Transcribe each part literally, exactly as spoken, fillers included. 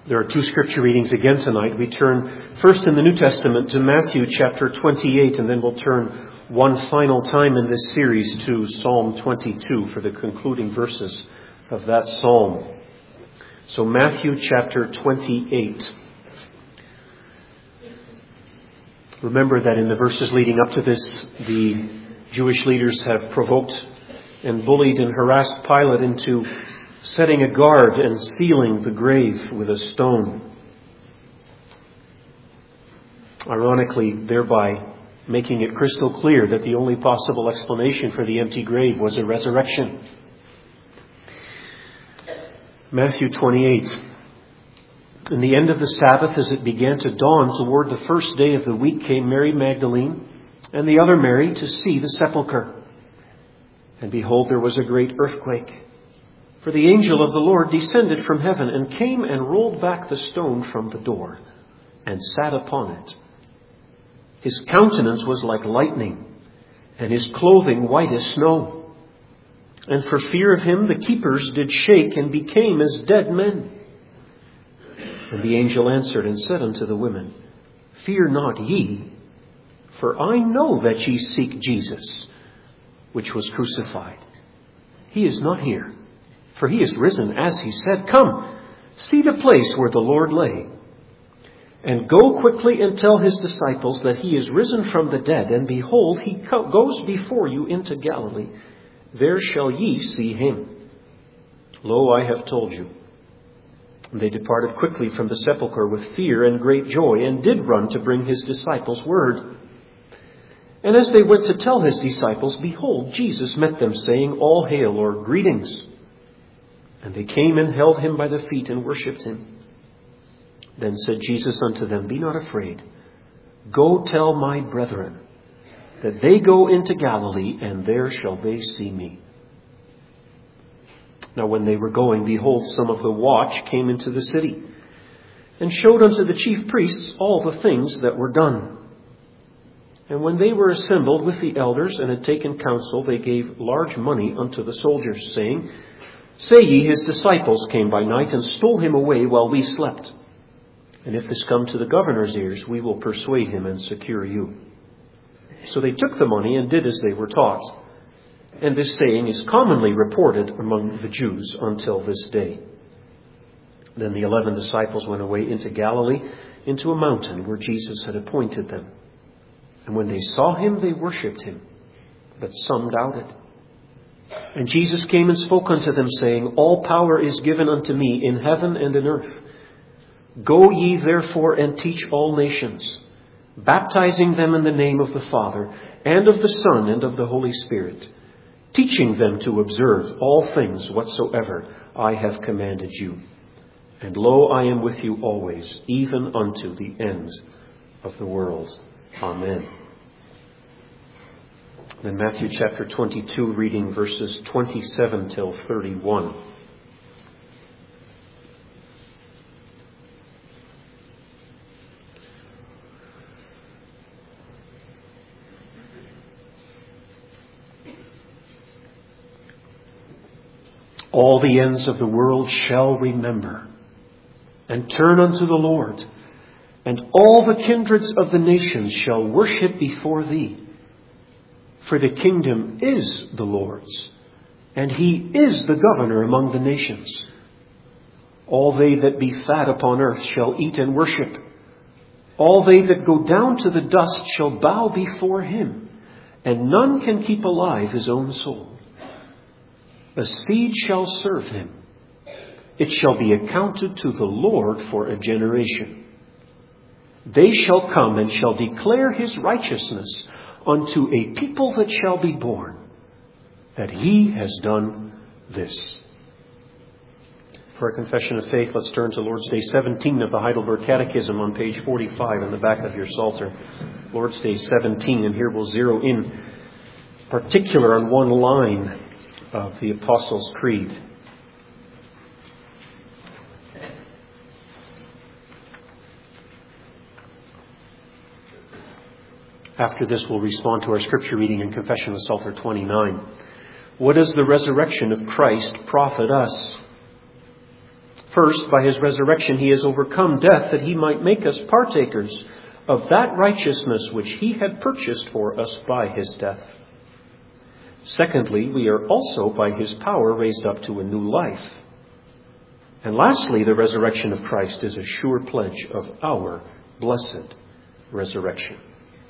There are two scripture readings again tonight. We turn first in the New Testament to Matthew chapter twenty-eight, and then we'll turn one final time in this series to Psalm twenty-two for the concluding verses of that psalm. So Matthew chapter twenty-eight. Remember that in the verses leading up to this, the Jewish leaders have provoked and bullied and harassed Pilate into setting a guard and sealing the grave with a stone. Ironically, thereby making it crystal clear that the only possible explanation for the empty grave was a resurrection. Matthew twenty-eight. In the end of the Sabbath, as it began to dawn toward the first day of the week, came Mary Magdalene and the other Mary to see the sepulchre. And behold, there was a great earthquake. For the angel of the Lord descended from heaven and came and rolled back the stone from the door and sat upon it. His countenance was like lightning, and his clothing white as snow. And for fear of him the keepers did shake and became as dead men. And the angel answered and said unto the women, Fear not ye, for I know that ye seek Jesus, which was crucified. He is not here, for he is risen, as he said. Come, see the place where the Lord lay. And go quickly and tell his disciples that he is risen from the dead. And behold, he co- goes before you into Galilee. There shall ye see him. Lo, I have told you. And they departed quickly from the sepulchre with fear and great joy, and did run to bring his disciples word. And as they went to tell his disciples, behold, Jesus met them, saying, All hail, or greetings. And they came and held him by the feet and worshipped him. Then said Jesus unto them, Be not afraid. Go tell my brethren that they go into Galilee, and there shall they see me. Now when they were going, behold, some of the watch came into the city, and showed unto the chief priests all the things that were done. And when they were assembled with the elders, and had taken counsel, they gave large money unto the soldiers, saying, Say ye, his disciples came by night, and stole him away while we slept. And if this come to the governor's ears, we will persuade him and secure you. So they took the money and did as they were taught. And this saying is commonly reported among the Jews until this day. Then the eleven disciples went away into Galilee, into a mountain where Jesus had appointed them. And when they saw him, they worshipped him, but some doubted. And Jesus came and spoke unto them, saying, All power is given unto me in heaven and in earth. Go ye therefore and teach all nations, baptizing them in the name of the Father, and of the Son, and of the Holy Spirit, teaching them to observe all things whatsoever I have commanded you. And lo, I am with you always, even unto the end of the world. Amen. Then Matthew chapter twenty-two, reading verses twenty-seven till thirty-one. All the ends of the world shall remember and turn unto the Lord, and all the kindreds of the nations shall worship before thee. For the kingdom is the Lord's, and he is the governor among the nations. All they that be fat upon earth shall eat and worship. All they that go down to the dust shall bow before him, and none can keep alive his own soul. A seed shall serve him. It shall be accounted to the Lord for a generation. They shall come and shall declare his righteousness unto a people that shall be born, that he has done this. For a confession of faith, let's turn to Lord's Day seventeen of the Heidelberg Catechism on page forty-five in the back of your Psalter. Lord's Day seventeen, and here we'll zero in particular on one line of the Apostles' Creed. After this, we'll respond to our scripture reading and confession of Psalter twenty-nine. What does the resurrection of Christ profit us? First, by his resurrection, he has overcome death that he might make us partakers of that righteousness which he had purchased for us by his death. Secondly, we are also by his power raised up to a new life. And lastly, the resurrection of Christ is a sure pledge of our blessed resurrection.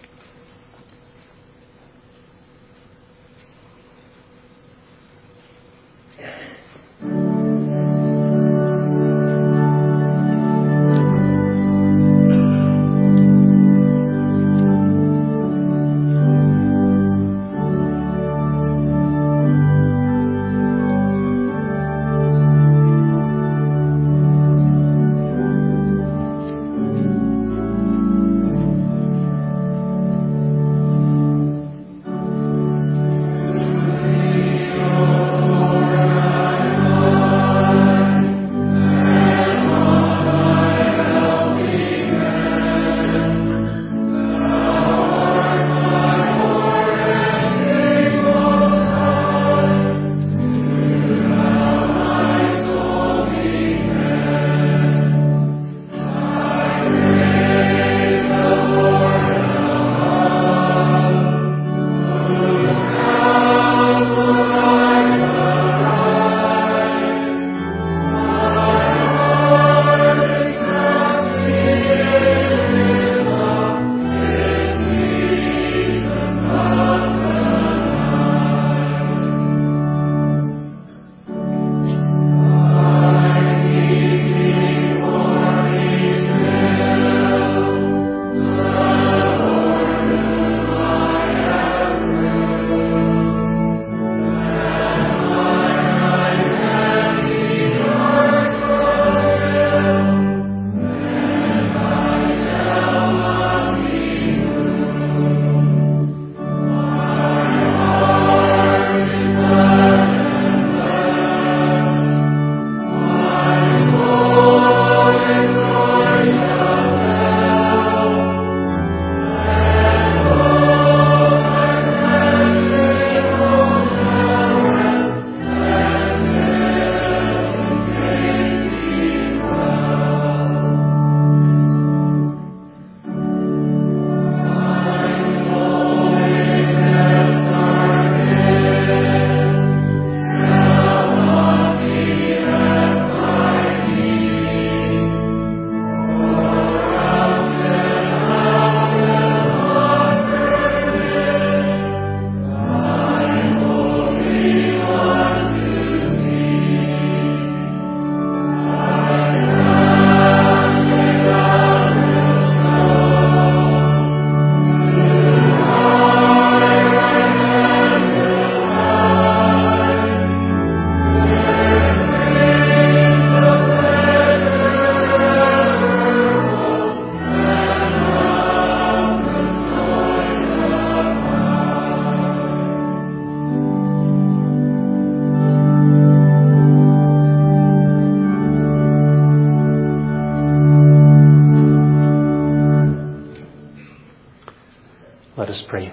Let us pray.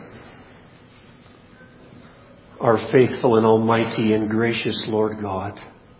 Our faithful and almighty and gracious Lord God,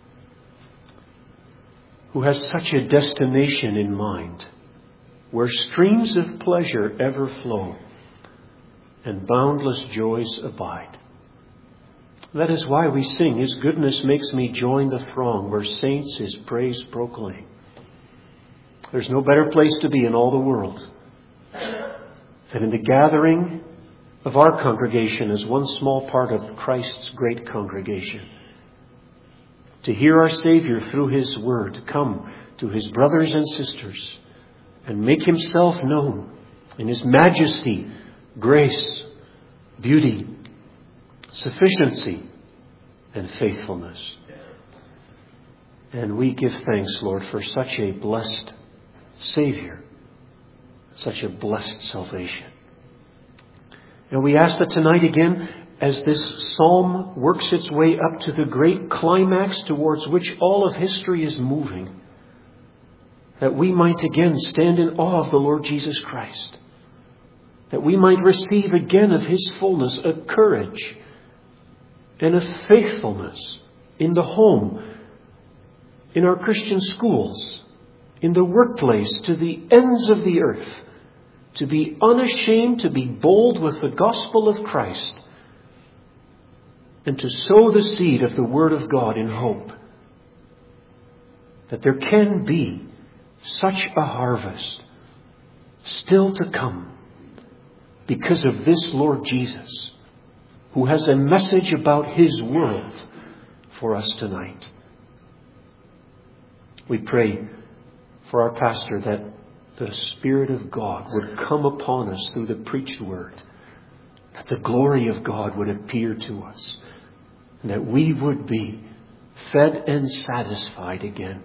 who has such a destination in mind, where streams of pleasure ever flow and boundless joys abide. That is why we sing, His goodness makes me join the throng, where saints His praise proclaim. There's no better place to be in all the world than in the gathering of our congregation as one small part of Christ's great congregation. To hear our Savior through His Word come to His brothers and sisters and make Himself known in His majesty, grace, beauty, sufficiency, and faithfulness. And we give thanks, Lord, for such a blessed Savior, such a blessed salvation. And we ask that tonight again, as this psalm works its way up to the great climax towards which all of history is moving, that we might again stand in awe of the Lord Jesus Christ, that we might receive again of His fullness a courage and a faithfulness in the home in our Christian schools, in the workplace, to the ends of the earth, to be unashamed, to be bold with the gospel of Christ, and to sow the seed of the Word of God in hope that there can be such a harvest still to come because of this Lord Jesus, who has a message about His world for us tonight. We pray for our pastor that the Spirit of God would come upon us through the preached word, that the glory of God would appear to us, and that we would be fed and satisfied again.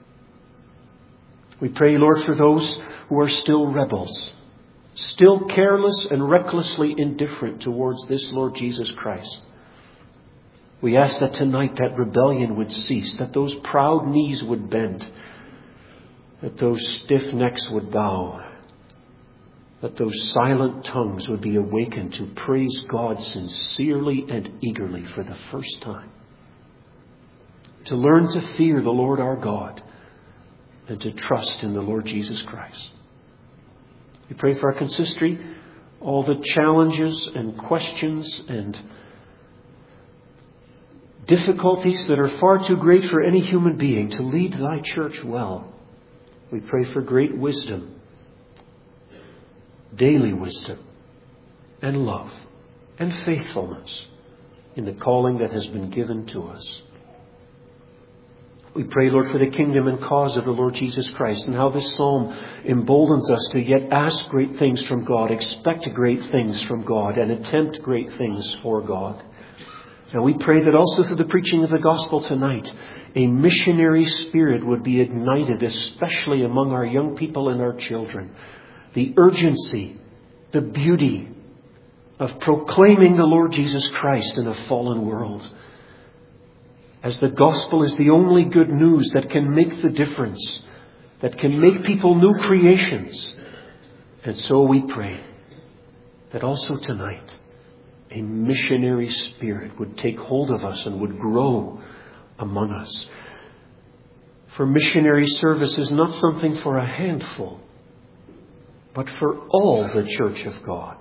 We pray, Lord, for those who are still rebels, still careless and recklessly indifferent towards this Lord Jesus Christ. We ask that tonight that rebellion would cease, that those proud knees would bend, that those stiff necks would bow, that those silent tongues would be awakened to praise God sincerely and eagerly for the first time, to learn to fear the Lord our God and to trust in the Lord Jesus Christ. We pray for our consistory, all the challenges and questions and difficulties that are far too great for any human being to lead Thy church well. We pray for great wisdom, daily wisdom, and love, and faithfulness in the calling that has been given to us. We pray, Lord, for the kingdom and cause of the Lord Jesus Christ, and how this psalm emboldens us to yet ask great things from God, expect great things from God, and attempt great things for God. And we pray that also through the preaching of the gospel tonight, a missionary spirit would be ignited, especially among our young people and our children. The urgency, the beauty of proclaiming the Lord Jesus Christ in a fallen world. As the gospel is the only good news that can make the difference, that can make people new creations. And so we pray that also tonight, a missionary spirit would take hold of us and would grow among us. For missionary service is not something for a handful, but for all the church of God.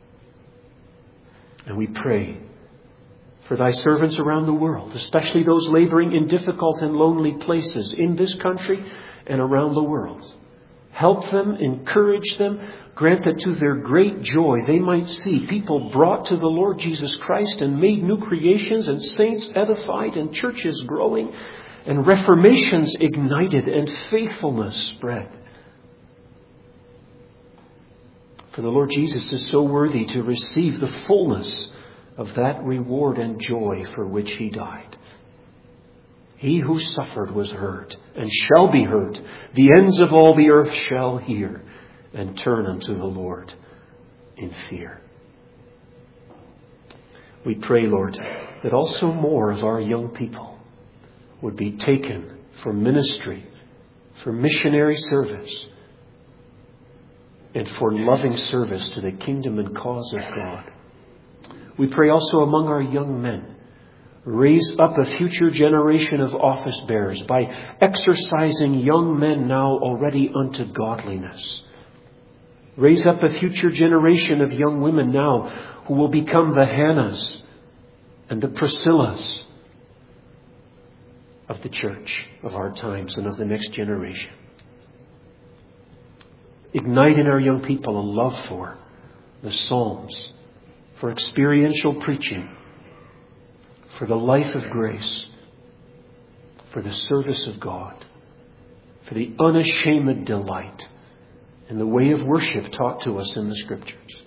And we pray for Thy servants around the world, especially those laboring in difficult and lonely places in this country and around the world. Help them, encourage them, grant that to their great joy they might see people brought to the Lord Jesus Christ and made new creations, and saints edified, and churches growing, and reformations ignited, and faithfulness spread. For the Lord Jesus is so worthy to receive the fullness of that reward and joy for which He died. He who suffered was heard, and shall be heard. The ends of all the earth shall hear, and turn unto the Lord in fear. We pray, Lord, that also more of our young people would be taken for ministry, for missionary service, and for loving service to the kingdom and cause of God. We pray also among our young men, raise up a future generation of office bearers by exercising young men now already unto godliness. Raise up a future generation of young women now who will become the Hannahs and the Priscillas of the church of our times and of the next generation. Ignite in our young people a love for the Psalms, for experiential preaching, for the life of grace, for the service of God, for the unashamed delight in the way of worship taught to us in the Scriptures.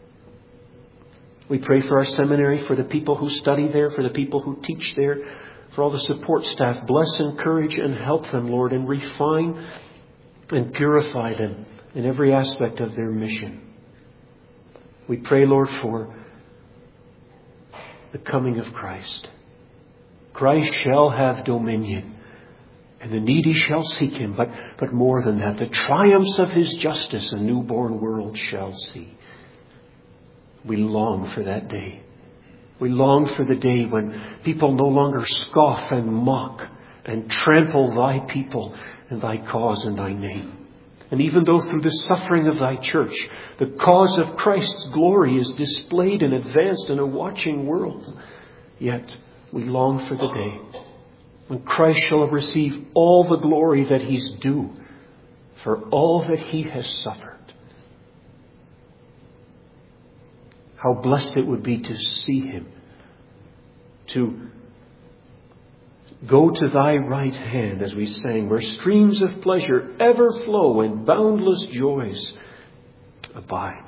We pray for our seminary, for the people who study there, for the people who teach there, for all the support staff. Bless, encourage, and help them, Lord, and refine and purify them in every aspect of their mission. We pray, Lord, for the coming of Christ. Christ shall have dominion, and the needy shall seek Him. But, but more than that, the triumphs of His justice a newborn world shall see. We long for that day. We long for the day when people no longer scoff and mock and trample thy people and thy cause and thy name. And even though through the suffering of thy church, the cause of Christ's glory is displayed and advanced in a watching world, yet we long for the day when Christ shall receive all the glory that he's due for all that he has suffered. How blessed it would be to see him, to go to thy right hand, as we sang, where streams of pleasure ever flow and boundless joys abide.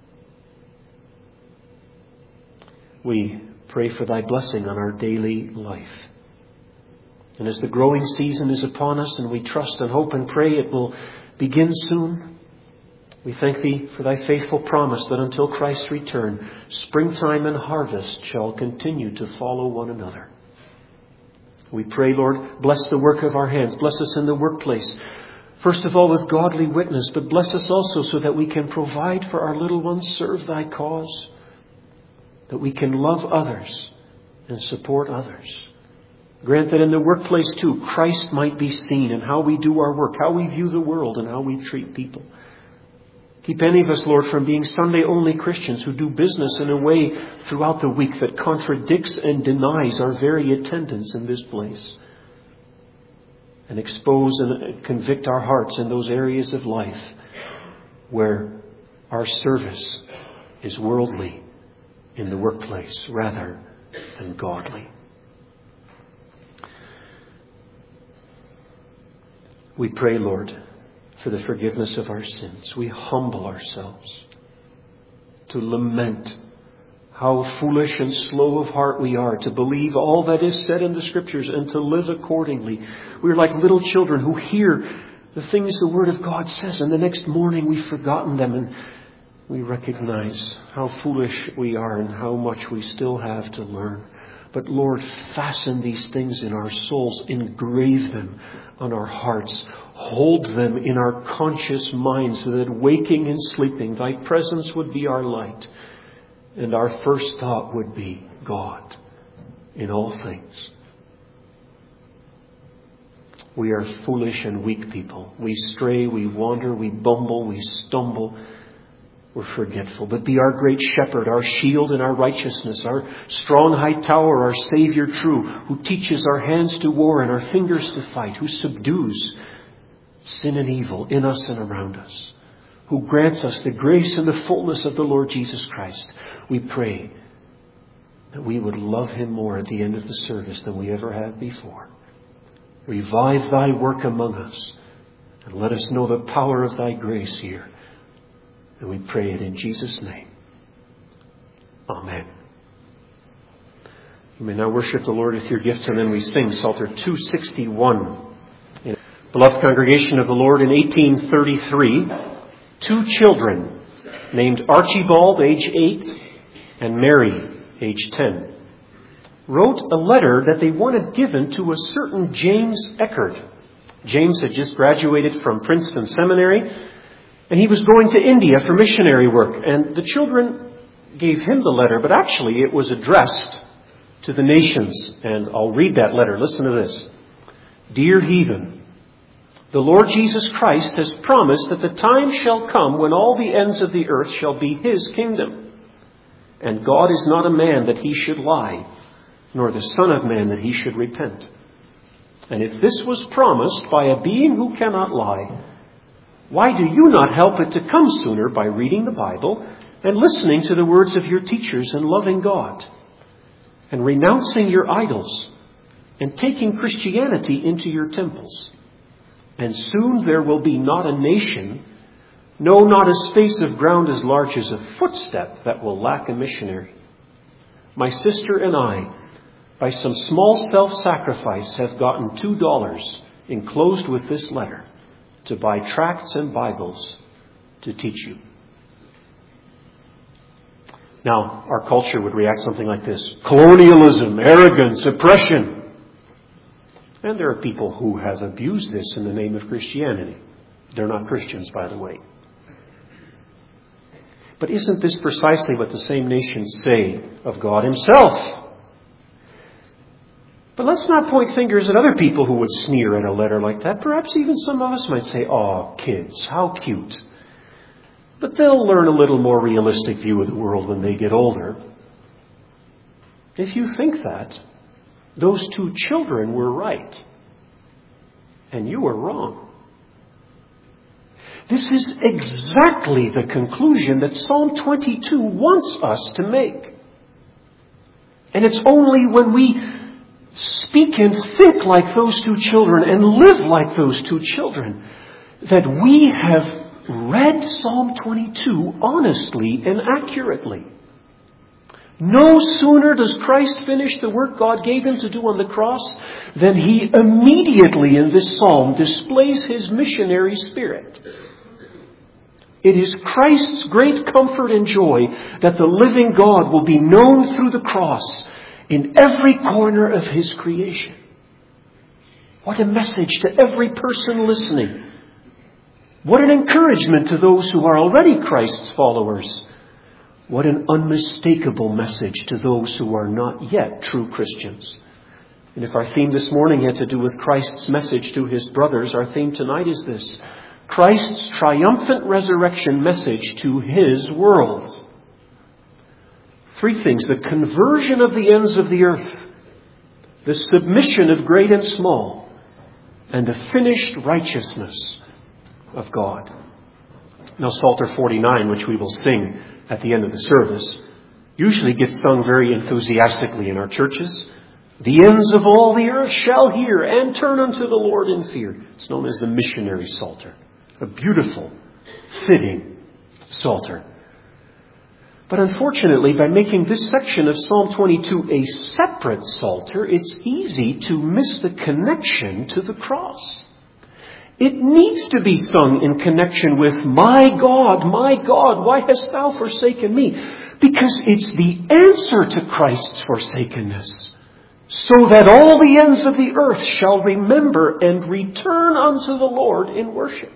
We pray for thy blessing on our daily life. And as the growing season is upon us, and we trust and hope and pray it will begin soon, we thank thee for thy faithful promise that until Christ's return, springtime and harvest shall continue to follow one another. We pray, Lord, bless the work of our hands. Bless us in the workplace. First of all, with godly witness, but bless us also so that we can provide for our little ones, serve thy cause, that we can love others and support others. Grant that in the workplace too, Christ might be seen in how we do our work, how we view the world, and how we treat people. Keep any of us, Lord, from being Sunday-only Christians who do business in a way throughout the week that contradicts and denies our very attendance in this place. And expose and convict our hearts in those areas of life where our service is worldly in the workplace rather than godly. We pray, Lord, for the forgiveness of our sins. We humble ourselves to lament how foolish and slow of heart we are to believe all that is said in the Scriptures and to live accordingly. We are like little children who hear the things the Word of God says, and the next morning we've forgotten them, and we recognize how foolish we are and how much we still have to learn. But Lord, fasten these things in our souls, engrave them on our hearts, hold them in our conscious minds so that waking and sleeping, thy presence would be our light. And our first thought would be God in all things. We are foolish and weak people. We stray, we wander, we bumble, we stumble. We're forgetful. But be our great shepherd, our shield and our righteousness, our strong high tower, our Savior true, who teaches our hands to war and our fingers to fight, who subdues sin and evil in us and around us, who grants us the grace and the fullness of the Lord Jesus Christ. We pray that we would love him more at the end of the service than we ever have before. Revive thy work among us and let us know the power of thy grace here. And we pray it in Jesus' name. Amen. You may now worship the Lord with your gifts, and then we sing Psalter two sixty-one. Beloved congregation of the Lord, in eighteen thirty-three, two children named Archibald, age eight, and Mary, age ten, wrote a letter that they wanted given to a certain James Eckert. James had just graduated from Princeton Seminary, and he was going to India for missionary work. And the children gave him the letter, but actually it was addressed to the nations. And I'll read that letter. Listen to this. Dear heathen, the Lord Jesus Christ has promised that the time shall come when all the ends of the earth shall be his kingdom. And God is not a man that he should lie, nor the Son of Man that he should repent. And if this was promised by a being who cannot lie, why do you not help it to come sooner by reading the Bible and listening to the words of your teachers and loving God and renouncing your idols and taking Christianity into your temples? And soon there will be not a nation, no, not a space of ground as large as a footstep that will lack a missionary. My sister and I, by some small self-sacrifice, have gotten two dollars enclosed with this letter to buy tracts and Bibles to teach you. Now, our culture would react something like this. Colonialism, arrogance, oppression. And there are people who have abused this in the name of Christianity. They're not Christians, by the way. But isn't this precisely what the same nations say of God himself? But let's not point fingers at other people who would sneer at a letter like that. Perhaps even some of us might say, "Oh, kids, how cute." But they'll learn a little more realistic view of the world when they get older. If you think that, those two children were right, and you were wrong. This is exactly the conclusion that Psalm twenty-two wants us to make. And it's only when we speak and think like those two children and live like those two children that we have read Psalm twenty-two honestly and accurately. No sooner does Christ finish the work God gave him to do on the cross than he immediately in this psalm displays his missionary spirit. It is Christ's great comfort and joy that the living God will be known through the cross in every corner of his creation. What a message to every person listening. What an encouragement to those who are already Christ's followers. What an unmistakable message to those who are not yet true Christians. And if our theme this morning had to do with Christ's message to his brothers, our theme tonight is this: Christ's triumphant resurrection message to his world. Three things: the conversion of the ends of the earth, the submission of great and small, and the finished righteousness of God. Now, Psalter forty-nine, which we will sing at the end of the service, usually gets sung very enthusiastically in our churches. The ends of all the earth shall hear and turn unto the Lord in fear. It's known as the missionary Psalter. A beautiful, fitting Psalter. But unfortunately, by making this section of Psalm twenty-two a separate Psalter, it's easy to miss the connection to the cross. It needs to be sung in connection with, "My God, my God, why hast thou forsaken me?" Because it's the answer to Christ's forsakenness, so that all the ends of the earth shall remember and return unto the Lord in worship.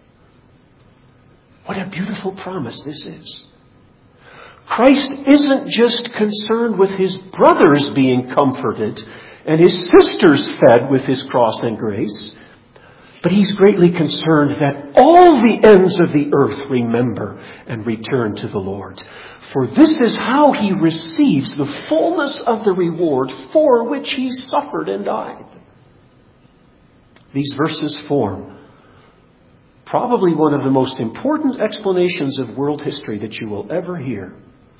What a beautiful promise this is. Christ isn't just concerned with his brothers being comforted and his sisters fed with his cross and grace, but he's greatly concerned that all the ends of the earth remember and return to the Lord. For this is how he receives the fullness of the reward for which he suffered and died. These verses form probably one of the most important explanations of world history that you will ever hear.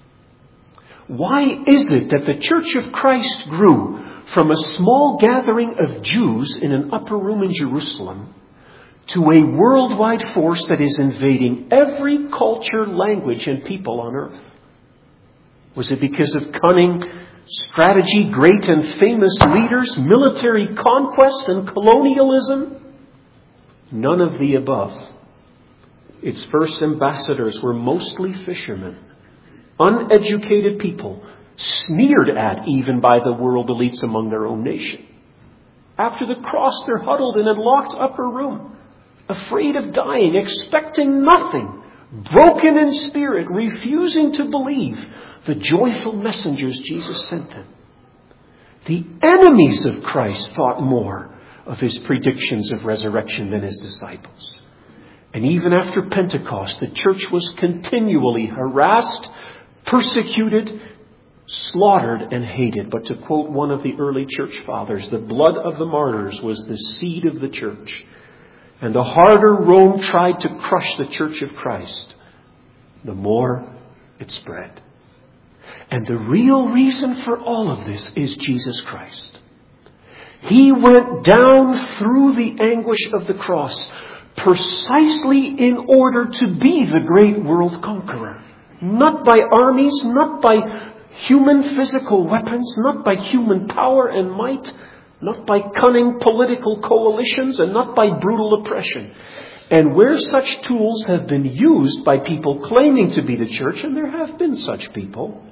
Why is it that the Church of Christ grew from a small gathering of Jews in an upper room in Jerusalem to a worldwide force that is invading every culture, language, and people on earth? Was it because of cunning strategy, great and famous leaders, military conquest, and colonialism? None of the above. Its first ambassadors were mostly fishermen, uneducated people, sneered at even by the world elites among their own nation. After the cross, they're huddled in a locked upper room, afraid of dying, expecting nothing, broken in spirit, refusing to believe the joyful messengers Jesus sent them. The enemies of Christ thought more of his predictions of resurrection than his disciples. And even after Pentecost, the church was continually harassed, persecuted, slaughtered, and hated. But to quote one of the early church fathers, the blood of the martyrs was the seed of the church. And the harder Rome tried to crush the church of Christ, the more it spread. And the real reason for all of this is Jesus Christ. He went down through the anguish of the cross precisely in order to be the great world conqueror. Not by armies, not by human physical weapons, not by human power and might, not by cunning political coalitions, and not by brutal oppression. And where such tools have been used by people claiming to be the church, and there have been such people,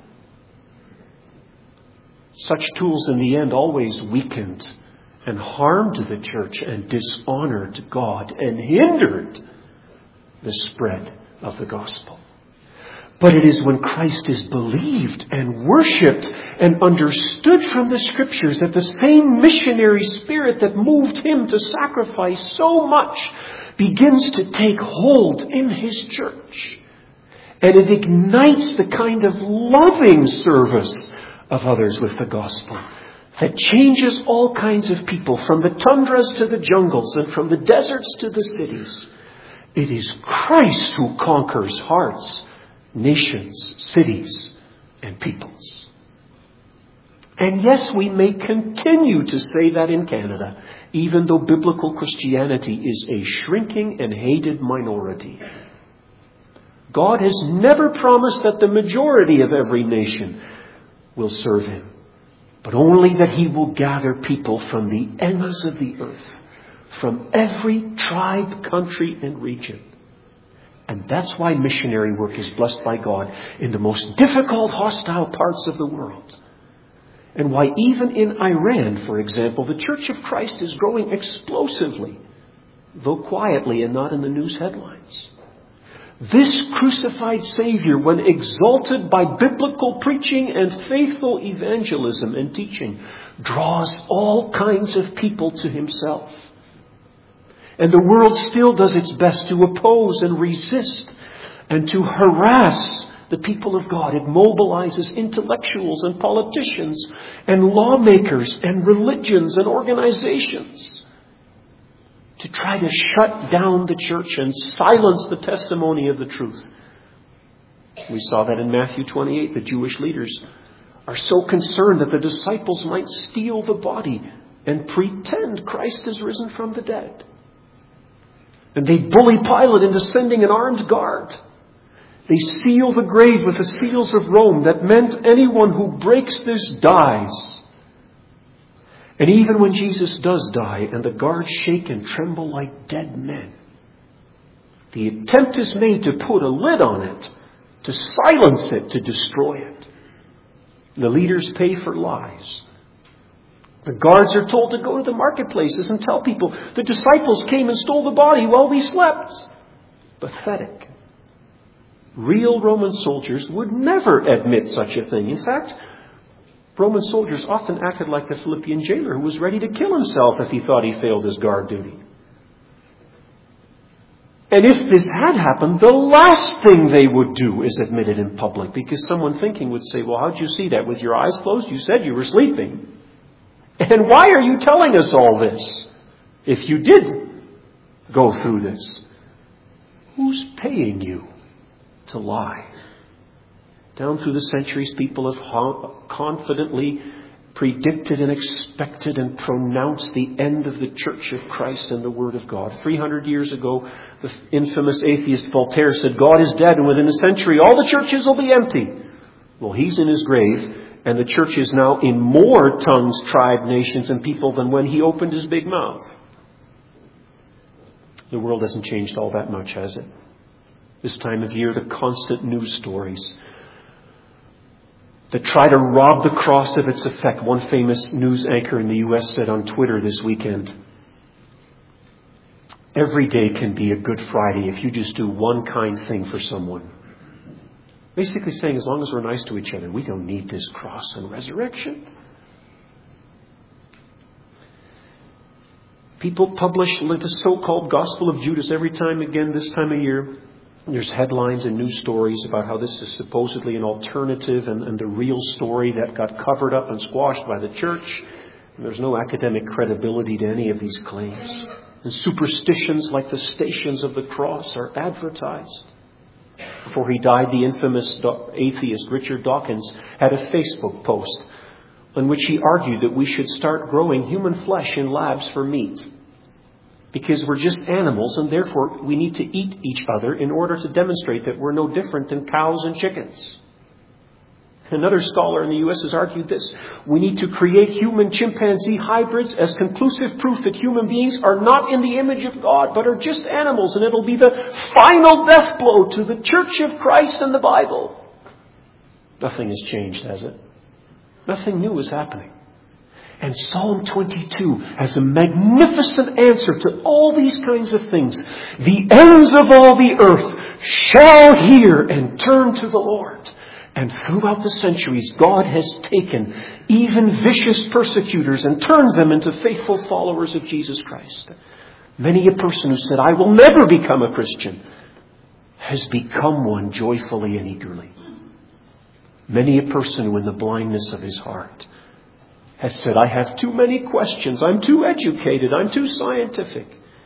such tools in the end always weakened and harmed the church and dishonored God and hindered the spread of the gospel. But it is when Christ is believed and worshipped and understood from the Scriptures that the same missionary spirit that moved him to sacrifice so much begins to take hold in his church. And it ignites the kind of loving service of others with the gospel that changes all kinds of people, from the tundras to the jungles and from the deserts to the cities. It is Christ who conquers hearts, nations, cities, and peoples. And yes, we may continue to say that in Canada, even though biblical Christianity is a shrinking and hated minority. God has never promised that the majority of every nation will serve him, but only that he will gather people from the ends of the earth, from every tribe, country, and region. And that's why missionary work is blessed by God in the most difficult, hostile parts of the world. And why even in Iran, for example, the Church of Christ is growing explosively, though quietly and not in the news headlines. This crucified Savior, when exalted by biblical preaching and faithful evangelism and teaching, draws all kinds of people to himself. And the world still does its best to oppose and resist and to harass the people of God. It mobilizes intellectuals and politicians and lawmakers and religions and organizations to try to shut down the church and silence the testimony of the truth. We saw that in Matthew twenty-eight. The Jewish leaders are so concerned that the disciples might steal the body and pretend Christ is risen from the dead. And they bully Pilate into sending an armed guard. They seal the grave with the seals of Rome. That meant anyone who breaks this dies. And even when Jesus does die and the guards shake and tremble like dead men, the attempt is made to put a lid on it, to silence it, to destroy it. The leaders pay for lies. The guards are told to go to the marketplaces and tell people the disciples came and stole the body while we slept. Pathetic. Real Roman soldiers would never admit such a thing. In fact, Roman soldiers often acted like the Philippian jailer who was ready to kill himself if he thought he failed his guard duty. And if this had happened, the last thing they would do is admit it in public, because someone thinking would say, well, how'd you see that? With your eyes closed? You said you were sleeping. And why are you telling us all this? If you did go through this, who's paying you to lie? Down through the centuries, people have confidently predicted and expected and pronounced the end of the Church of Christ and the Word of God. three hundred years ago, the infamous atheist Voltaire said, God is dead, and within a century all the churches will be empty. Well, he's in his grave, and the church is now in more tongues, tribe, nations, and people than when he opened his big mouth. The world hasn't changed all that much, has it? This time of year, the constant news stories that try to rob the cross of its effect. One famous news anchor in the U S said on Twitter this weekend, every day can be a Good Friday if you just do one kind thing for someone. Basically saying, as long as we're nice to each other, we don't need this cross and resurrection. People publish the so-called Gospel of Judas every time again this time of year. There's headlines and news stories about how this is supposedly an alternative and, and the real story that got covered up and squashed by the church. And there's no academic credibility to any of these claims. And superstitions like the Stations of the Cross are advertised. Before he died, the infamous atheist Richard Dawkins had a Facebook post in which he argued that we should start growing human flesh in labs for meat. Because we're just animals, and therefore we need to eat each other in order to demonstrate that we're no different than cows and chickens. Another scholar in the U S has argued this. We need to create human-chimpanzee hybrids as conclusive proof that human beings are not in the image of God, but are just animals, and it'll be the final death blow to the Church of Christ and the Bible. Nothing has changed, has it? Nothing new is happening. And Psalm twenty-two has a magnificent answer to all these kinds of things. The ends of all the earth shall hear and turn to the Lord. And throughout the centuries, God has taken even vicious persecutors and turned them into faithful followers of Jesus Christ. Many a person who said, I will never become a Christian, has become one joyfully and eagerly. Many a person who in the blindness of his heart has said, I have too many questions, I'm too educated, I'm too scientific,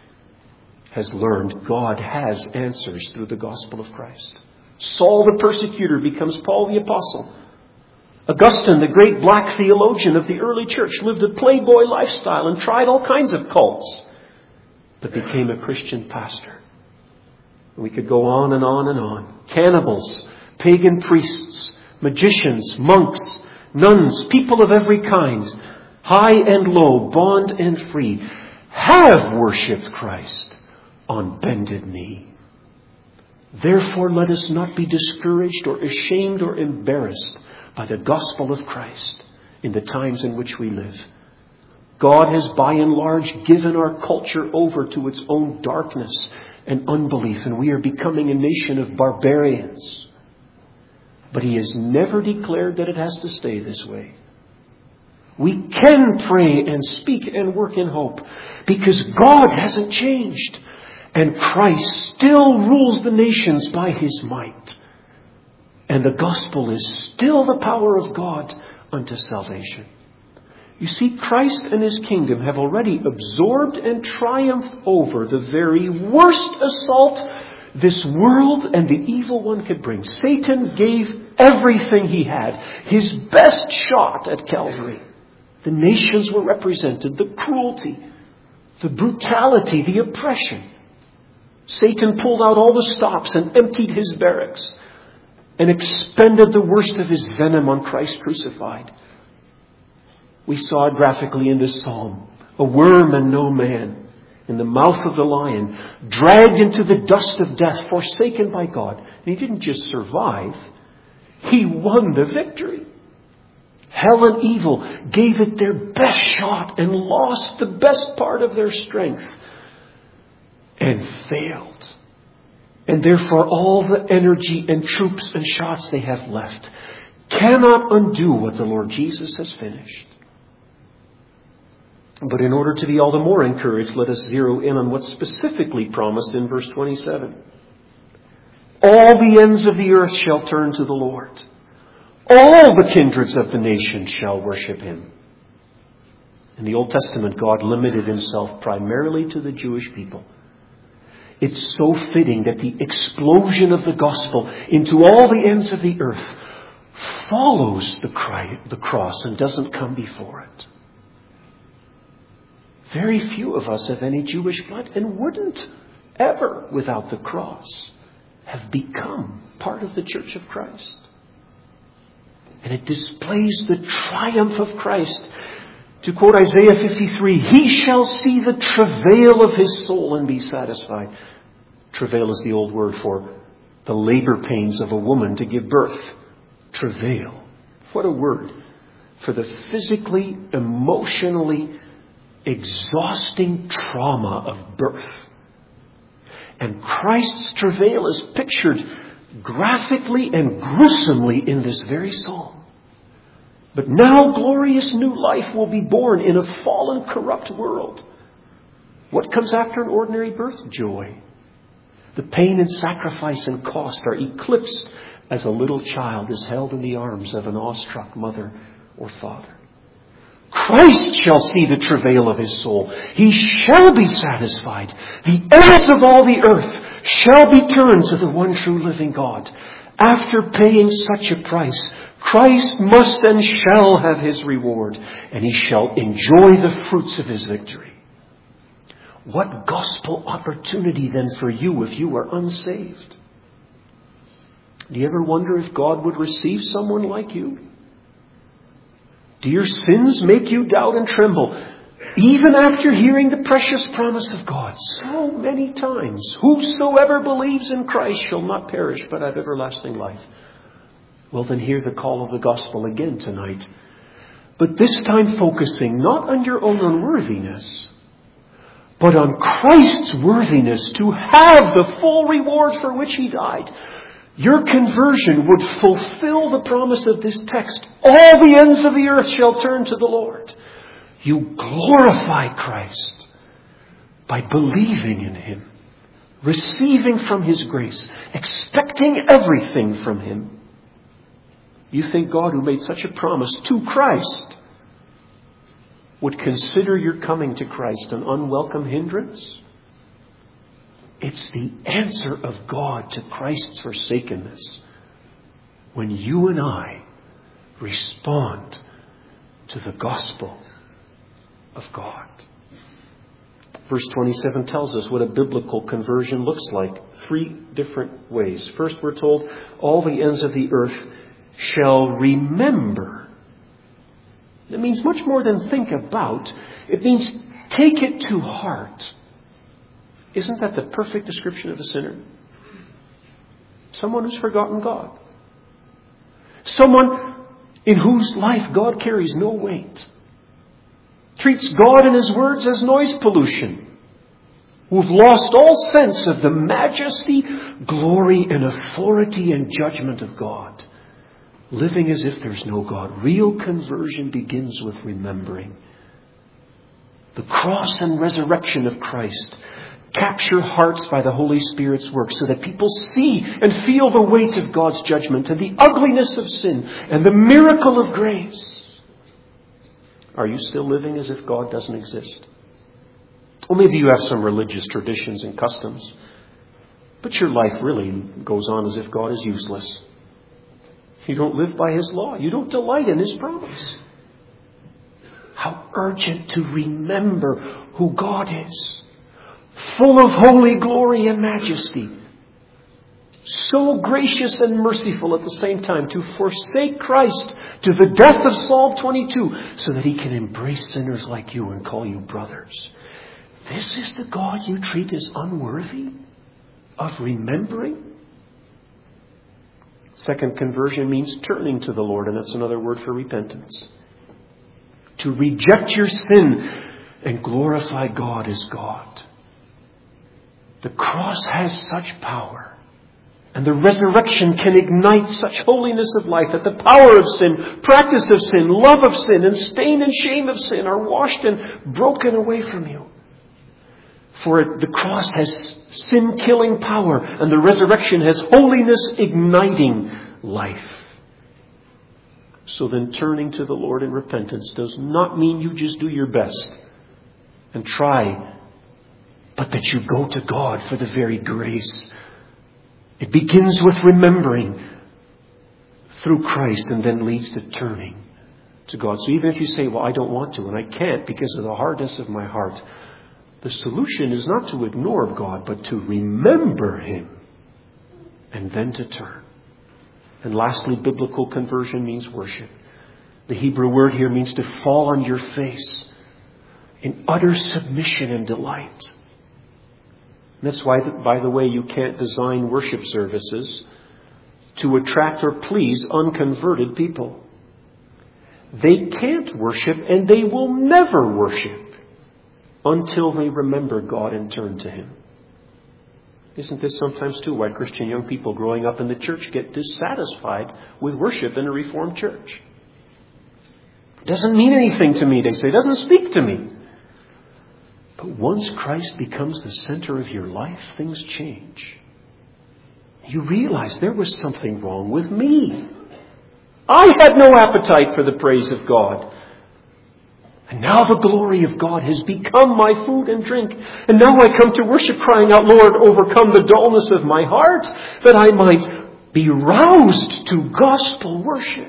has learned God has answers through the gospel of Christ. Saul the persecutor becomes Paul the apostle. Augustine, the great black theologian of the early church, lived a playboy lifestyle and tried all kinds of cults, but became a Christian pastor. We could go on and on and on. Cannibals, pagan priests, magicians, monks, nuns, people of every kind, high and low, bond and free, have worshipped Christ on bended knee. Therefore, let us not be discouraged or ashamed or embarrassed by the gospel of Christ in the times in which we live. God has by and large given our culture over to its own darkness and unbelief, and we are becoming a nation of barbarians. But He has never declared that it has to stay this way. We can pray and speak and work in hope because God hasn't changed. And Christ still rules the nations by His might. And the gospel is still the power of God unto salvation. You see, Christ and His kingdom have already absorbed and triumphed over the very worst assault this world and the evil one could bring. Satan gave everything he had, his best shot at Calvary. The nations were represented, the cruelty, the brutality, the oppression. Satan pulled out all the stops and emptied his barracks and expended the worst of his venom on Christ crucified. We saw it graphically in this psalm. A worm and no man, in the mouth of the lion, dragged into the dust of death, forsaken by God. And he didn't just survive, he won the victory. Hell and evil gave it their best shot and lost the best part of their strength. And failed. And therefore all the energy and troops and shots they have left cannot undo what the Lord Jesus has finished. But in order to be all the more encouraged, let us zero in on what's specifically promised in verse twenty-seven. All the ends of the earth shall turn to the Lord. All the kindreds of the nations shall worship Him. In the Old Testament, God limited Himself primarily to the Jewish people. It's so fitting that the explosion of the gospel into all the ends of the earth follows the, cry, the cross and doesn't come before it. Very few of us have any Jewish blood and wouldn't ever, without the cross, have become part of the Church of Christ. And it displays the triumph of Christ. To quote Isaiah fifty-three, He shall see the travail of His soul and be satisfied. Travail is the old word for the labor pains of a woman to give birth. Travail. What a word. For the physically, emotionally exhausting trauma of birth. And Christ's travail is pictured graphically and gruesomely in this very psalm. But now glorious new life will be born in a fallen, corrupt world. What comes after an ordinary birth? Joy. The pain and sacrifice and cost are eclipsed as a little child is held in the arms of an awestruck mother or father. Christ shall see the travail of His soul. He shall be satisfied. The ends of all the earth shall be turned to the one true living God. After paying such a price, Christ must and shall have His reward, and He shall enjoy the fruits of His victory. What gospel opportunity then for you if you are unsaved? Do you ever wonder if God would receive someone like you? Do your sins make you doubt and tremble, even after hearing the precious promise of God so many times? Whosoever believes in Christ shall not perish but have everlasting life. Well, then hear the call of the gospel again tonight. But this time focusing not on your own unworthiness, but on Christ's worthiness to have the full reward for which He died, your conversion would fulfill the promise of this text. All the ends of the earth shall turn to the Lord. You glorify Christ by believing in Him, receiving from His grace, expecting everything from Him. You think God, who made such a promise to Christ, would consider your coming to Christ an unwelcome hindrance? It's the answer of God to Christ's forsakenness when you and I respond to the gospel of God. Verse twenty-seven tells us what a biblical conversion looks like. Three different ways. First, we're told all the ends of the earth shall remember. It means much more than think about. It means take it to heart. Isn't that the perfect description of a sinner? Someone who's forgotten God. Someone in whose life God carries no weight. Treats God and His words as noise pollution. Who've lost all sense of the majesty, glory, and authority and judgment of God. Living as if there's no God. Real conversion begins with remembering. The cross and resurrection of Christ capture hearts by the Holy Spirit's work so that people see and feel the weight of God's judgment and the ugliness of sin and the miracle of grace. Are you still living as if God doesn't exist? Or maybe you have some religious traditions and customs, but your life really goes on as if God is useless. You don't live by His law. You don't delight in His promise. How urgent to remember who God is. Full of holy glory and majesty. So gracious and merciful at the same time to forsake Christ to the death of Psalm twenty-two so that He can embrace sinners like you and call you brothers. This is the God you treat as unworthy of remembering? Second, conversion means turning to the Lord, and that's another word for repentance. To reject your sin and glorify God as God. The cross has such power, and the resurrection can ignite such holiness of life that the power of sin, practice of sin, love of sin, and stain and shame of sin are washed and broken away from you. For the cross has sin-killing power, and the resurrection has holiness-igniting life. So then turning to the Lord in repentance does not mean you just do your best and try, but that you go to God for the very grace. It begins with remembering through Christ and then leads to turning to God. So even if you say, well, I don't want to and I can't because of the hardness of my heart, the solution is not to ignore God, but to remember Him and then to turn. And lastly, biblical conversion means worship. The Hebrew word here means to fall on your face in utter submission and delight. And that's why, by the way, you can't design worship services to attract or please unconverted people. They can't worship and they will never worship until they remember God and turn to Him. Isn't this sometimes too why Christian young people growing up in the church get dissatisfied with worship in a Reformed church? It doesn't mean anything to me, they say. It doesn't speak to me. But once Christ becomes the center of your life, things change. You realize there was something wrong with me. I had no appetite for the praise of God. And now the glory of God has become my food and drink. And now I come to worship crying out, Lord, overcome the dullness of my heart, that I might be roused to gospel worship.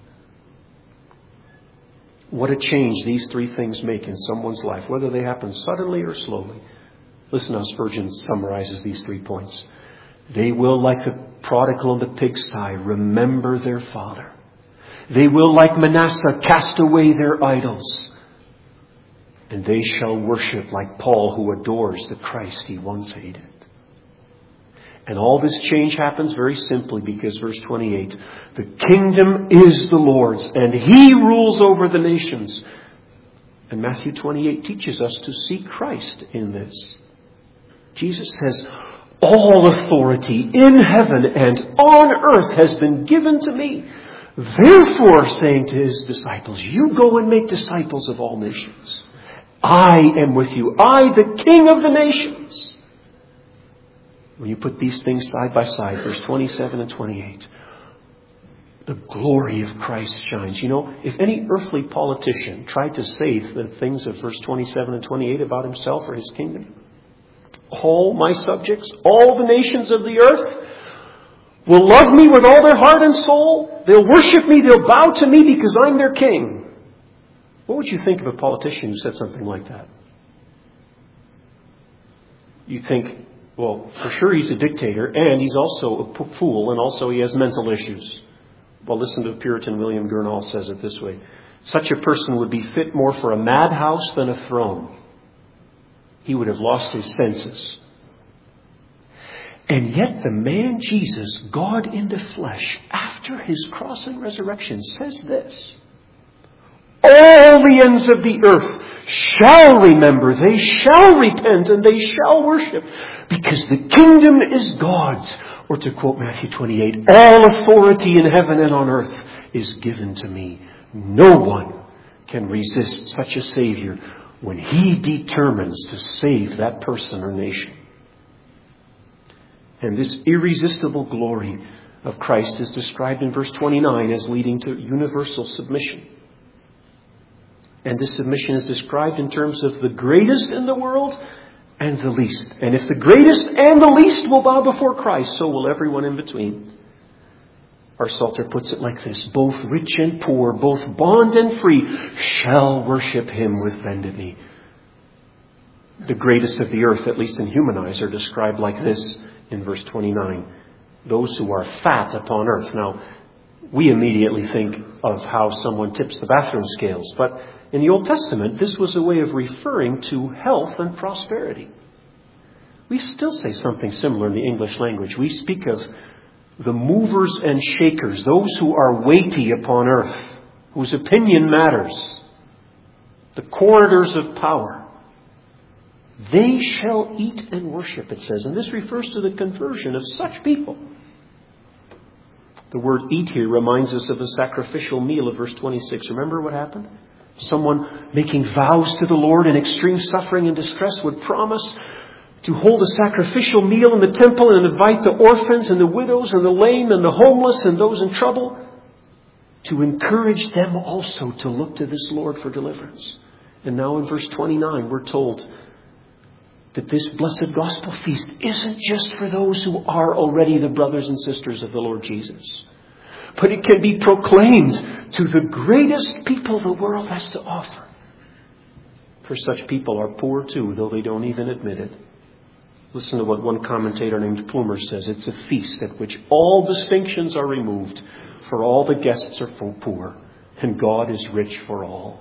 What a change these three things make in someone's life, whether they happen suddenly or slowly. Listen how Spurgeon summarizes these three points. They will, like the prodigal in the pigsty, remember their father. They will, like Manasseh, cast away their idols. And they shall worship like Paul, who adores the Christ he once hated. And all this change happens very simply because verse twenty-eight, the kingdom is the Lord's and He rules over the nations. And Matthew twenty-eight teaches us to see Christ in this. Jesus says, all authority in heaven and on earth has been given to me. Therefore, saying to his disciples, you go and make disciples of all nations. I am with you. I, the King of the nations. When you put these things side by side, verse twenty-seven and twenty-eight, the glory of Christ shines. You know, if any earthly politician tried to say the things of verse twenty-seven and twenty-eight about himself or his kingdom, all my subjects, all the nations of the earth will love me with all their heart and soul. They'll worship me. They'll bow to me because I'm their king. What would you think of a politician who said something like that? You think, well, for sure he's a dictator, and he's also a fool, and also he has mental issues. Well, listen to Puritan William Gurnall says it this way. Such a person would be fit more for a madhouse than a throne. He would have lost his senses. And yet the man Jesus, God in the flesh, after his cross and resurrection, says this. All the ends of the earth shall remember, they shall repent, and they shall worship, because the kingdom is God's. Or to quote Matthew twenty-eight, all authority in heaven and on earth is given to me. No one can resist such a Savior when he determines to save that person or nation. And this irresistible glory of Christ is described in verse twenty-nine as leading to universal submission. And this submission is described in terms of the greatest in the world and the least. And if the greatest and the least will bow before Christ, so will everyone in between. Our Psalter puts it like this. Both rich and poor, both bond and free, shall worship him with bended knee. The greatest of the earth, at least in human eyes, are described like this in verse twenty-nine. Those who are fat upon earth. Now, we immediately think of how someone tips the bathroom scales. But in the Old Testament, this was a way of referring to health and prosperity. We still say something similar in the English language. We speak of the movers and shakers, those who are weighty upon earth, whose opinion matters, the corridors of power. They shall eat and worship, it says. And this refers to the conversion of such people. The word eat here reminds us of the sacrificial meal of verse twenty-six. Remember what happened? Someone making vows to the Lord in extreme suffering and distress would promise to hold a sacrificial meal in the temple and invite the orphans and the widows and the lame and the homeless and those in trouble to encourage them also to look to this Lord for deliverance. And now in verse twenty-nine, we're told that this blessed gospel feast isn't just for those who are already the brothers and sisters of the Lord Jesus, but it can be proclaimed to the greatest people the world has to offer. For such people are poor too, though they don't even admit it. Listen to what one commentator named Plumer says. It's a feast at which all distinctions are removed, for all the guests are poor, and God is rich for all.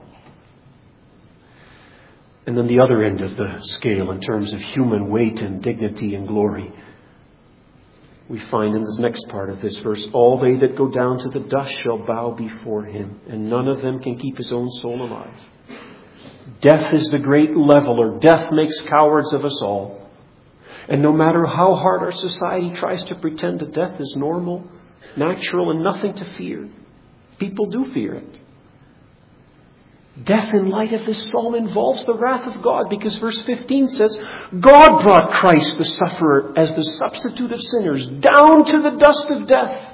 And then the other end of the scale in terms of human weight and dignity and glory, we find in the next part of this verse, all they that go down to the dust shall bow before him, and none of them can keep his own soul alive. Death is the great leveler. Death makes cowards of us all. And no matter how hard our society tries to pretend that death is normal, natural, and nothing to fear, people do fear it. Death in light of this psalm involves the wrath of God, because verse fifteen says, God brought Christ the sufferer as the substitute of sinners down to the dust of death.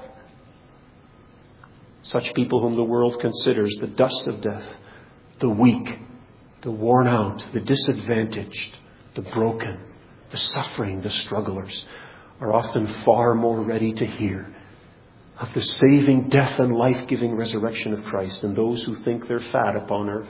Such people whom the world considers the dust of death, the weak, the worn out, the disadvantaged, the broken, the suffering, the strugglers, are often far more ready to hear of the saving death and life-giving resurrection of Christ than those who think they're fat upon earth.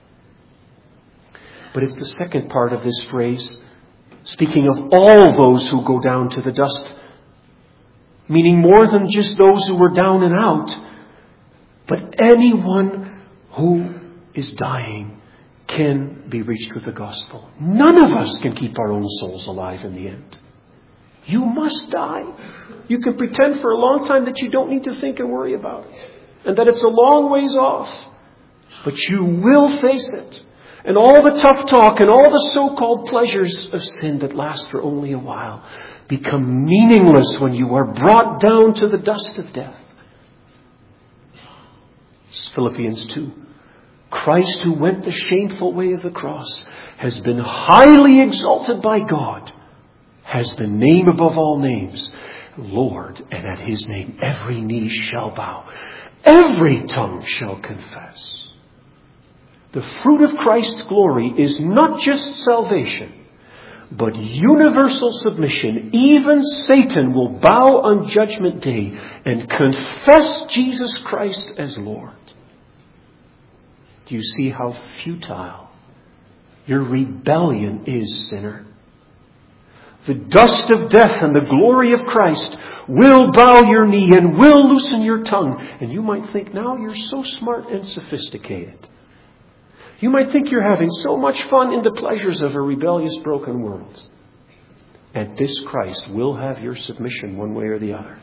But it's the second part of this phrase, speaking of all those who go down to the dust, meaning more than just those who were down and out, but anyone who is dying can be reached with the gospel. None of us can keep our own souls alive in the end. You must die. You can pretend for a long time that you don't need to think and worry about it, and that it's a long ways off. But you will face it. And all the tough talk and all the so-called pleasures of sin that last for only a while become meaningless when you are brought down to the dust of death. Philippians two. Christ, who went the shameful way of the cross, has been highly exalted by God, has the name above all names, Lord, and at his name every knee shall bow, every tongue shall confess. The fruit of Christ's glory is not just salvation, but universal submission. Even Satan will bow on Judgment Day and confess Jesus Christ as Lord. Do you see how futile your rebellion is, sinner? The dust of death and the glory of Christ will bow your knee and will loosen your tongue. And you might think, now you're so smart and sophisticated. You might think you're having so much fun in the pleasures of a rebellious, broken world. And this Christ will have your submission one way or the other.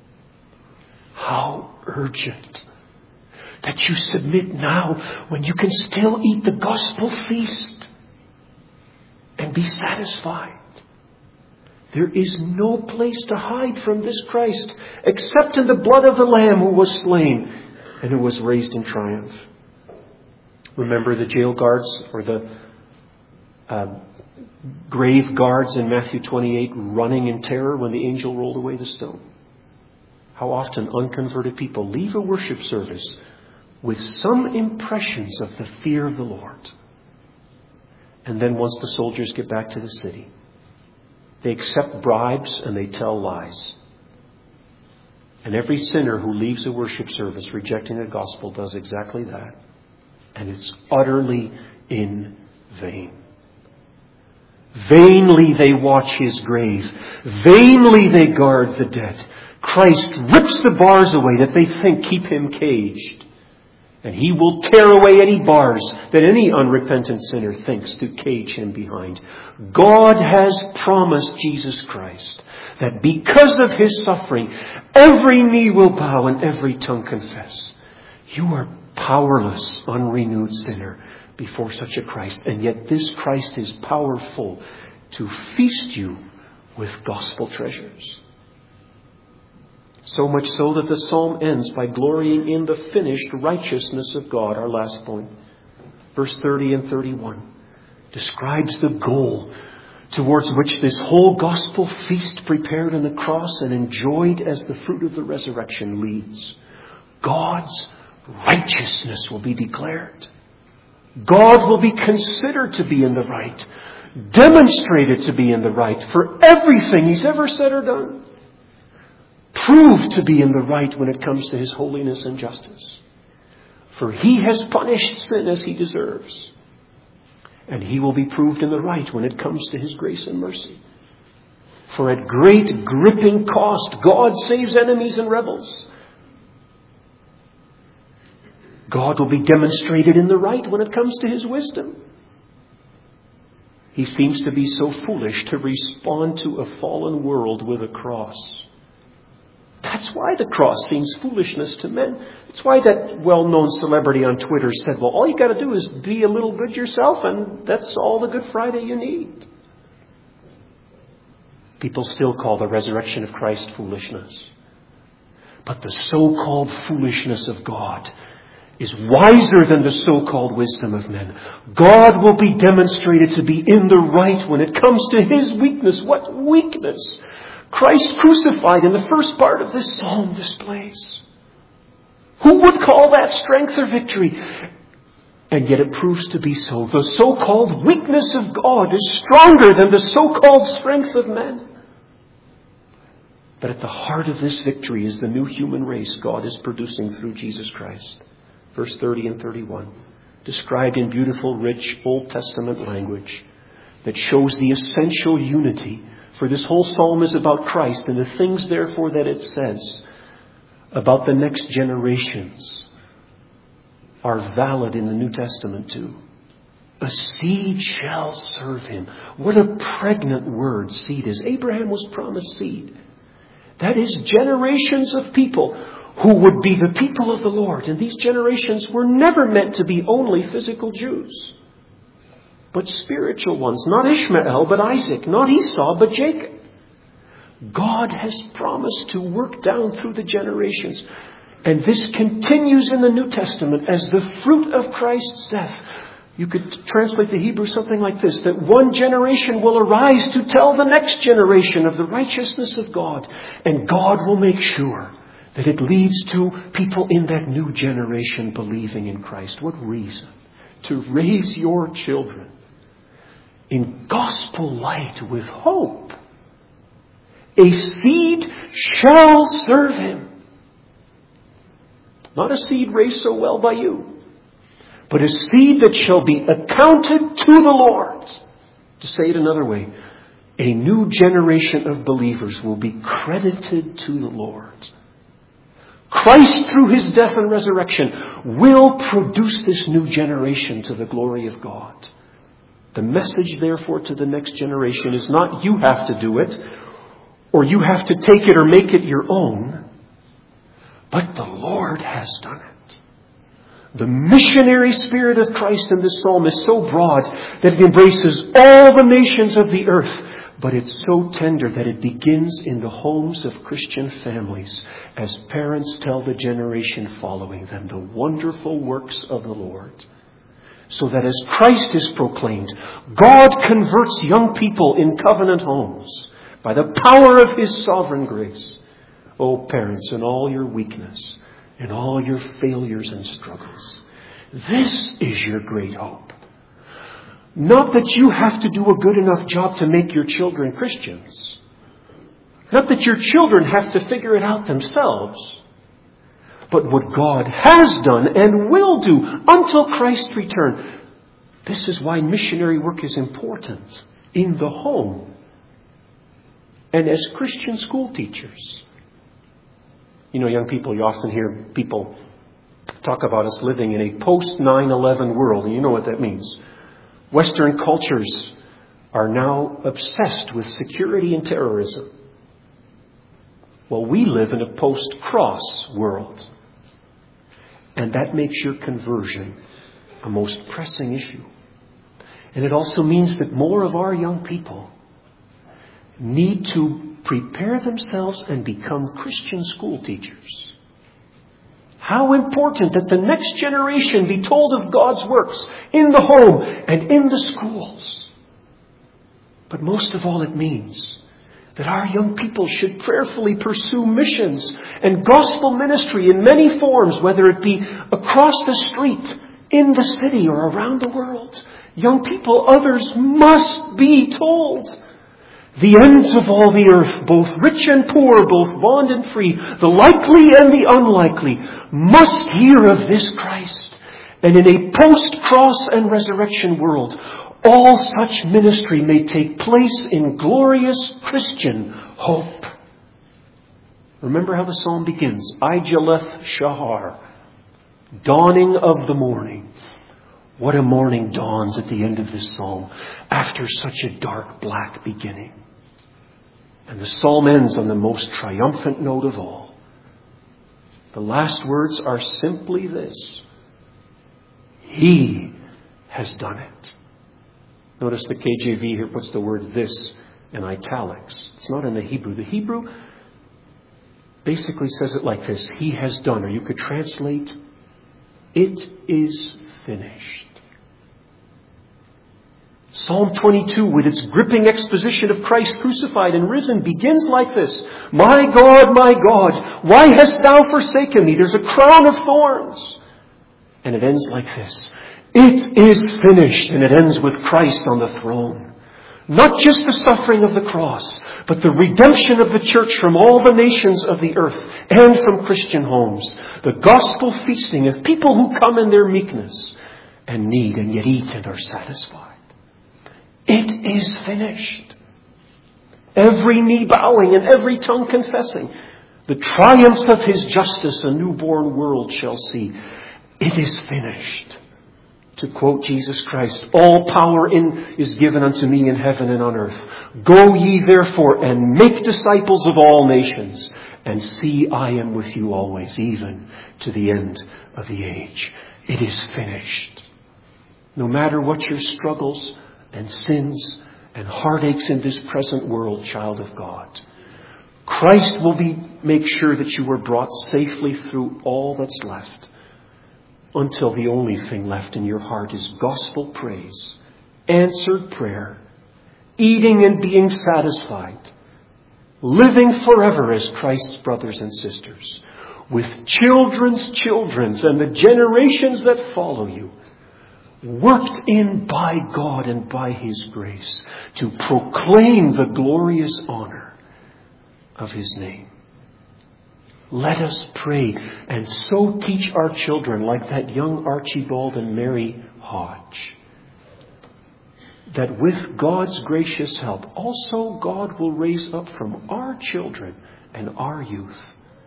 How urgent that you submit now when you can still eat the gospel feast and be satisfied. There is no place to hide from this Christ except in the blood of the Lamb who was slain and who was raised in triumph. Remember the jail guards or the uh, grave guards in Matthew twenty-eight running in terror when the angel rolled away the stone? How often unconverted people leave a worship service with some impressions of the fear of the Lord. And then once the soldiers get back to the city, they accept bribes and they tell lies. And every sinner who leaves a worship service rejecting the gospel does exactly that. And it's utterly in vain. Vainly they watch his grave. Vainly they guard the dead. Christ rips the bars away that they think keep him caged. And he will tear away any bars that any unrepentant sinner thinks to cage him behind. God has promised Jesus Christ that because of his suffering, every knee will bow and every tongue confess. You are powerless, unrenewed sinner before such a Christ. And yet this Christ is powerful to feast you with gospel treasures. So much so that the psalm ends by glorying in the finished righteousness of God. Our last point. Verse thirty and thirty-one describes the goal towards which this whole gospel feast prepared on the cross and enjoyed as the fruit of the resurrection leads. God's righteousness will be declared. God will be considered to be in the right, demonstrated to be in the right for everything he's ever said or done. Proved to be in the right when it comes to his holiness and justice. For he has punished sin as he deserves. And he will be proved in the right when it comes to his grace and mercy. For at great gripping cost, God saves enemies and rebels. God will be demonstrated in the right when it comes to his wisdom. He seems to be so foolish to respond to a fallen world with a cross. That's why the cross seems foolishness to men. It's why that well-known celebrity on Twitter said, well, all you got to do is be a little good yourself and that's all the Good Friday you need. People still call the resurrection of Christ foolishness. But the so-called foolishness of God is wiser than the so-called wisdom of men. God will be demonstrated to be in the right when it comes to his weakness. What weakness Christ crucified in the first part of this psalm displays. Who would call that strength or victory? And yet it proves to be so. The so-called weakness of God is stronger than the so-called strength of men. But at the heart of this victory is the new human race God is producing through Jesus Christ. Verse thirty and thirty-one, described in beautiful, rich Old Testament language that shows the essential unity. For this whole psalm is about Christ and the things, therefore, that it says about the next generations are valid in the New Testament too. A seed shall serve him. What a pregnant word seed is. Abraham was promised seed. That is generations of people who would be the people of the Lord. And these generations were never meant to be only physical Jews. but spiritual ones. Not Ishmael, but Isaac. Not Esau, but Jacob. God has promised to work down through the generations. And this continues in the New Testament as the fruit of Christ's death. You could translate the Hebrew something like this, that one generation will arise to tell the next generation of the righteousness of God. And God will make sure that it leads to people in that new generation believing in Christ. What reason to raise your children in gospel light with hope. A seed shall serve him. Not a seed raised so well by you, but a seed that shall be accounted to the Lord. To say it another way, a new generation of believers will be credited to the Lord. Christ, through his death and resurrection, will produce this new generation to the glory of God. The message, therefore, to the next generation is not you have to do it, or you have to take it or make it your own, but the Lord has done it. The missionary spirit of Christ in this psalm is so broad that it embraces all the nations of the earth. But it's so tender that it begins in the homes of Christian families as parents tell the generation following them the wonderful works of the Lord. So that as Christ is proclaimed, God converts young people in covenant homes by the power of his sovereign grace. Oh, parents, in all your weakness, in all your failures and struggles, this is your great hope. Not that you have to do a good enough job to make your children Christians. Not that your children have to figure it out themselves. But what God has done and will do until Christ's return. This is why missionary work is important in the home and as Christian school teachers. You know, young people, you often hear people talk about us living in a post nine eleven world, and you know what that means. Western cultures are now obsessed with security and terrorism. Well, we live in a post-cross world. And that makes your conversion a most pressing issue. And it also means that more of our young people need to prepare themselves and become Christian school teachers. How important that the next generation be told of God's works in the home and in the schools. But most of all, it means that our young people should prayerfully pursue missions and gospel ministry in many forms, whether it be across the street, in the city, or around the world. Young people, others must be told. The ends of all the earth, both rich and poor, both bond and free, the likely and the unlikely, must hear of this Christ. And in a post-cross and resurrection world, all such ministry may take place in glorious Christian hope. Remember how the psalm begins. Ijaleth Shahar, dawning of the morning. What a morning dawns at the end of this psalm after such a dark black beginning. And the psalm ends on the most triumphant note of all. The last words are simply this. He has done it. Notice the K J V here puts the word this in italics. It's not in the Hebrew. The Hebrew basically says it like this. He has done. Or you could translate, it is finished. Psalm twenty-two, with its gripping exposition of Christ crucified and risen, begins like this. My God, my God, why hast thou forsaken me? There's a crown of thorns. And it ends like this. It is finished. And it ends with Christ on the throne. Not just the suffering of the cross, but the redemption of the church from all the nations of the earth and from Christian homes. The gospel feasting of people who come in their meekness and need and yet eat and are satisfied. It is finished. Every knee bowing and every tongue confessing. The triumphs of his justice a newborn world shall see. It is finished. To quote Jesus Christ, all power in is given unto me in heaven and on earth. Go ye therefore and make disciples of all nations. And see, I am with you always, even to the end of the age. It is finished. No matter what your struggles and sins and heartaches in this present world, child of God. Christ will be, make sure that you are brought safely through all that's left, until the only thing left in your heart is gospel praise, answered prayer, eating and being satisfied, living forever as Christ's brothers and sisters, with children's children's and the generations that follow you, worked in by God and by His grace to proclaim the glorious honor of His name. Let us pray and so teach our children, like that young Archibald and Mary Hodge, that with God's gracious help, also God will raise up from our children and our youth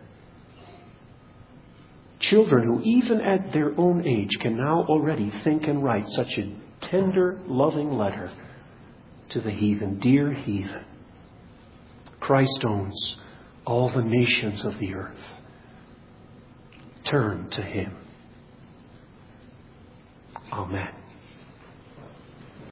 children who even at their own age can now already think and write such a tender, loving letter to the heathen. Dear heathen, Christ owns all the nations of the earth. Turn to Him. Amen.